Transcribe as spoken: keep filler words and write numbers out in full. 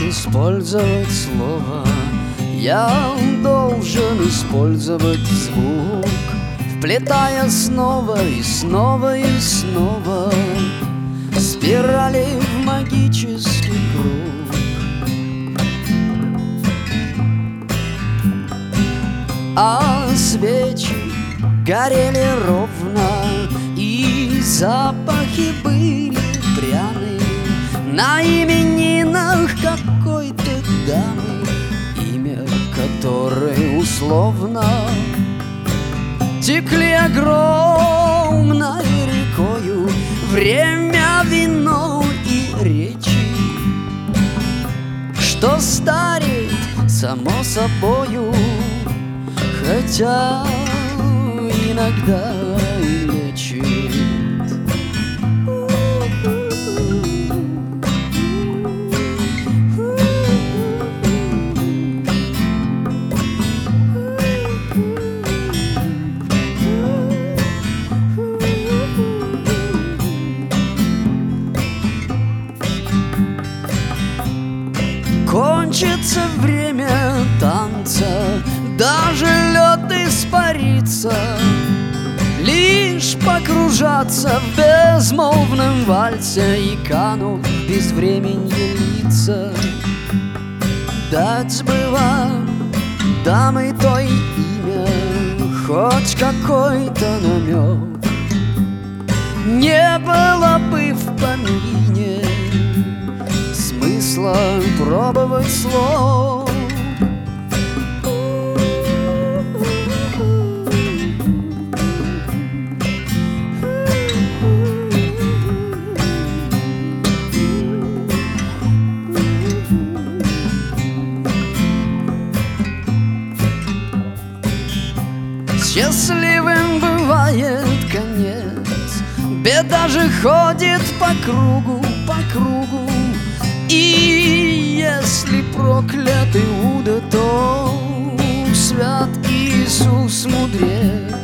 использовать слово, я должен использовать звук, вплетая снова и снова и снова спирали в магический круг. А свечи горели ровно, и запахи были пряные на именинах какой-то дамы, имя которой условно текли огромной рекою время, вино и речи, что стареет само собою, хотя иногда лечит. Кончится время танца, даже лед испарится, лишь покружаться в безмолвном вальсе и канут в безвременье лица. Дать бы вам, дамы той, имя, хоть какой-то намек, не было бы в помине смысла пробовать слов. Счастливым бывает конец, беда же ходит по кругу, по кругу. И если проклятый Иуда, то свят Иисус мудрее.